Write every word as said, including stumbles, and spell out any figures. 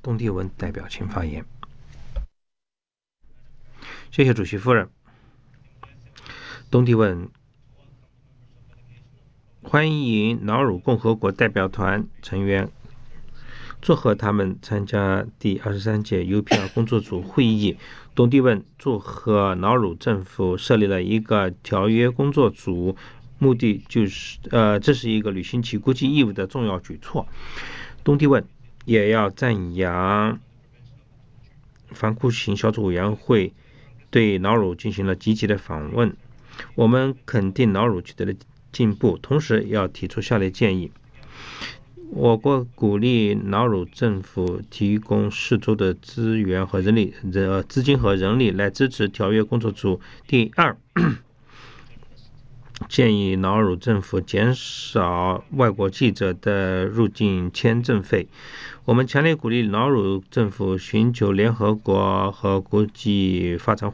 东帝汶代表请发言。谢谢主席夫人。东帝汶欢迎瑙鲁共和国代表团成员，祝贺他们参加第二十三届 U P R 工作组会议。东帝汶祝贺瑙鲁政府设立了一个条约工作组，目的就是呃，这是一个履行其国际义务的重要举措。东帝汶也要赞扬防哭型小组委员会对瑙鲁进行了积极的访问，我们肯定瑙鲁取得了进步，同时要提出下列建议。我国鼓励瑙鲁政府提供适足的资源和人力、呃资金和人力来支持条约工作组。第二，建议瑙鲁政府减少外国记者的入境签证费。我们强烈鼓励瑙鲁政府寻求联合国和国际发展